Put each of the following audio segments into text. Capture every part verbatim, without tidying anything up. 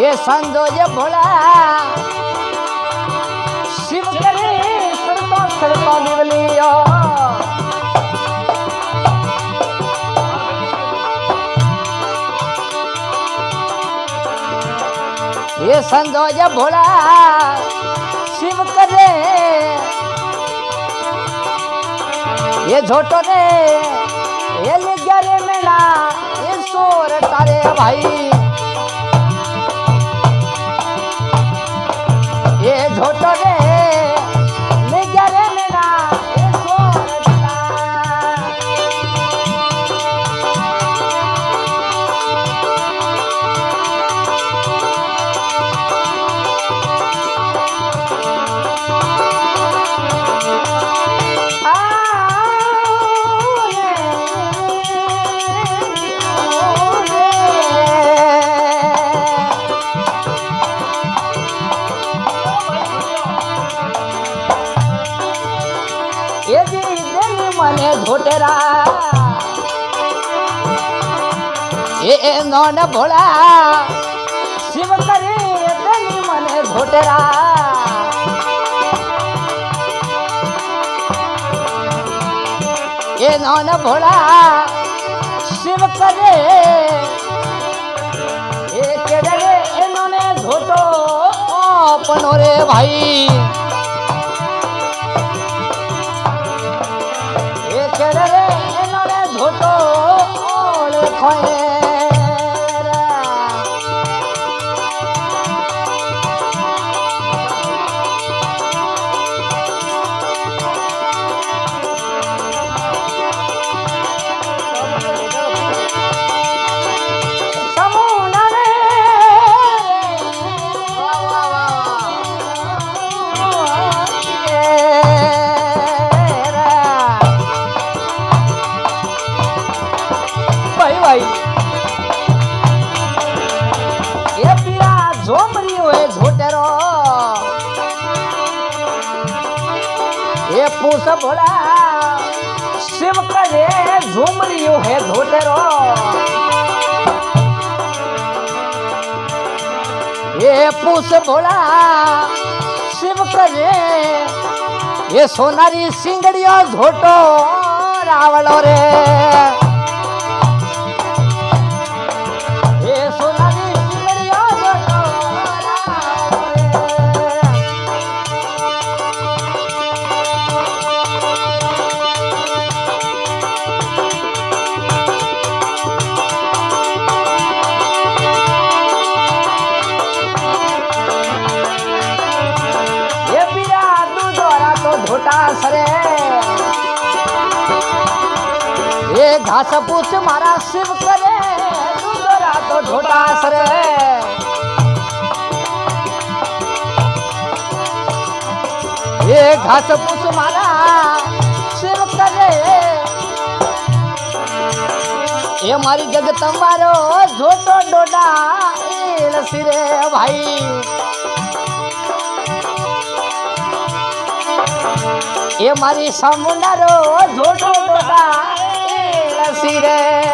ये संजो ये भोला शिव करे सरतो सरतो निवलियो ये संजो ये भोला शिव करे ये झोटो ने ये लिग्यारे मेला ये सोर तारे भाई ये झोटो ने लिग्यारे मेला ये सोर मने झोटेरा ये नौन भोला शिव करे तेनी मने झोटेरा ये नौन भोला शिव करे ये केड़े इन्होंने झोटो अपनो रे भाई रे इन्होंने झोटो और खोए ये पीरा झोमरी हुए झोटेरो ये पूस भोला शिव करे झोमरी है झोटेरो ये पूस भोला शिव करे ये सोनारी सिंगड़ियो झोटो रावलो रे सरे ये घास पूछ मारा शिव करे दूसरा तो झोटा सरे ये घास पूछ मारा शिव करे ये मारी जगत मारो झोटो डोडा सिरे भाई ये मारी समुंदरो झोटो डोडा सिरे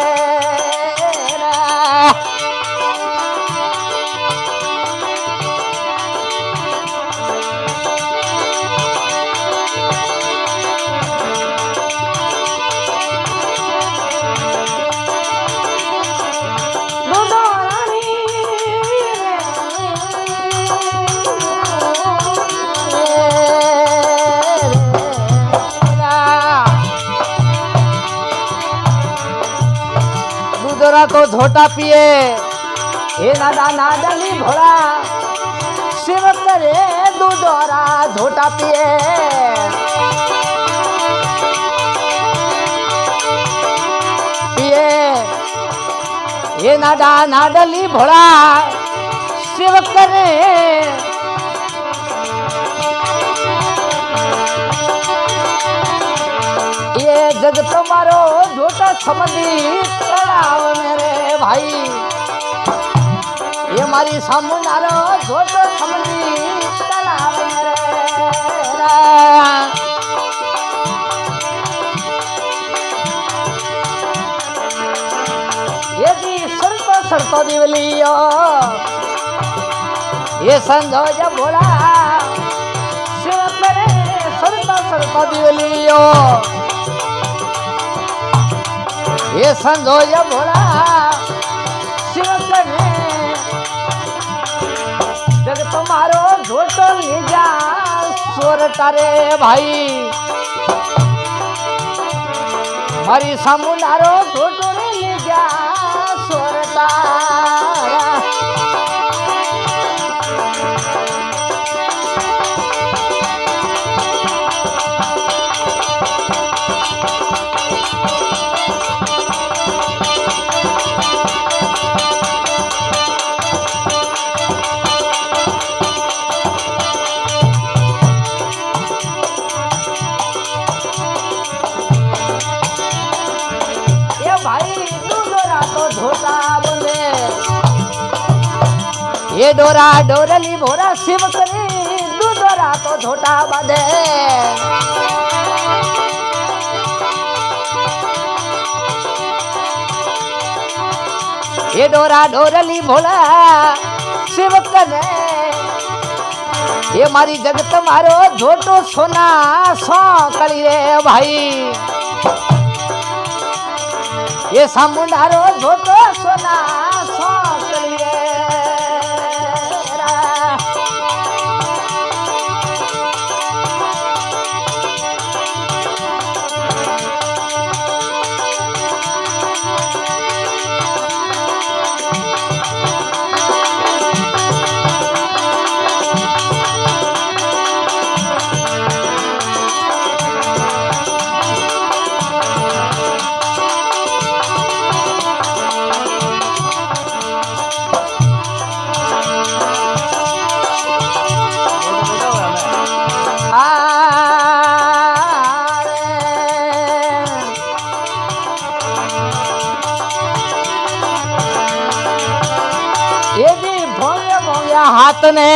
तो झोटा पिए हे नादा नादली भोला शिव करे दूधोरा झोटा पिए पिए हे नादा नादली भोला शिव करे ये जग तुम्हारो झोटा समझी तड़ाव मेरे भाई ये मारी सामुनारो झोटो समझी तड़ाव मेरे ये जी सरतो सरतो दिवलियो ये संजोय भोला शिव करे सरता सरता दिवलियो ये संजोय भोला शिव करे जग तुम्हारो झोटो ले जा सोर तारे भाई मारी सामुनारो झोटो ले जा सोर तारा ये डोरा डोरली भोरा शिव करे दू डोरा तो झोटा बांधे ये डोरा डोरली भोला शिव करे ये मारी जगत मारो झोटो सोना सो कली रे भाई ये सामुंडारो झोटो सोना सो कली रे हाथ ने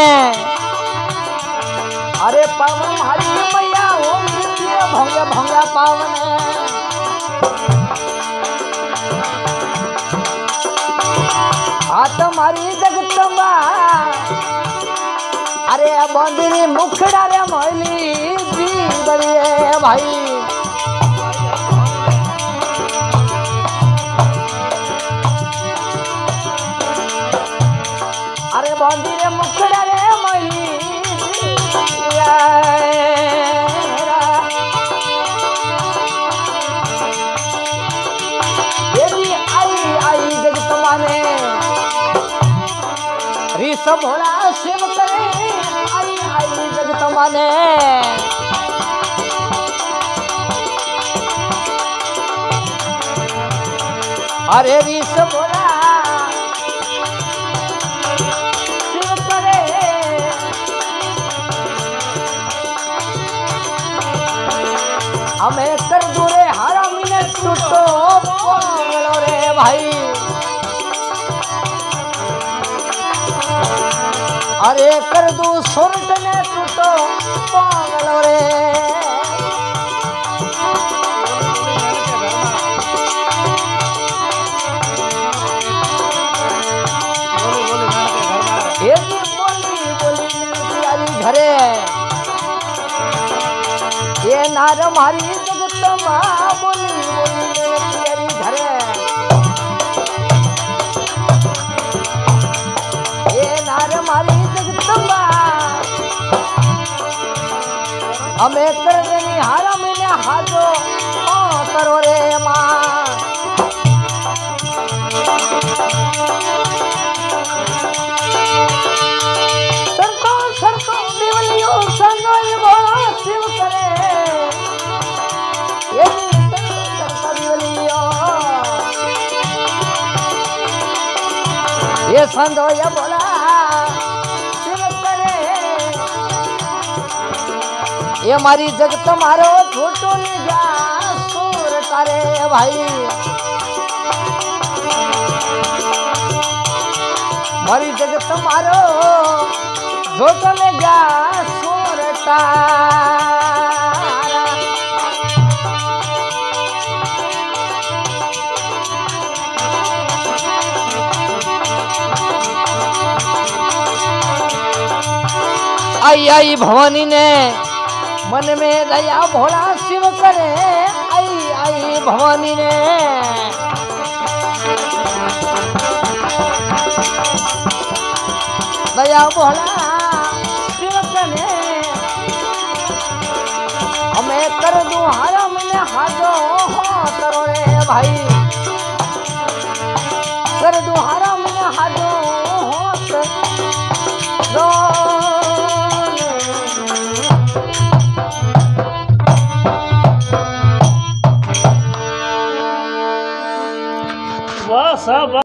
अरे पावन हरी मैया ओम भंग भंगा पावन हाथ मारी जगतम्बा अरे बंदरी मुखड़ा रे मोली जी बड़िए भाई अरे बंदरी मुखड़ा रे मोली ऋषभ भोला शिव करे आई आई जगत माने अरे ऋषभ भोला शिव करे हमें कर दूरे हरा मिनट टूटो पोंगलो रे भाई अरे कर दू सुरट ने टूटो पागलो रे ये बोली बोली मेरी घरे ये नार मारी जगत माँ बोली बोली मेरी घरे ये नार मारी हमें कर देनी हारा मैंने हाजो ओ करो रे माँ सरको सरको दिवलियो संगोई बोला शिव करे ये सरको दिवलियो ये संगोई बोला ये मारी जगत मारो छोटो ले जा सूर तारे भाई मारी जगत मारो छोटो ले जा सूर तारा आई आई भवानी ने मन में दया भोला शिव करे आई आई भवानी ने दया भोला शिव करे हमें कर दूं हरम ने हाजो हो करो रे भाई कर दूं हरम ने हाजो हो करो वाह साहब।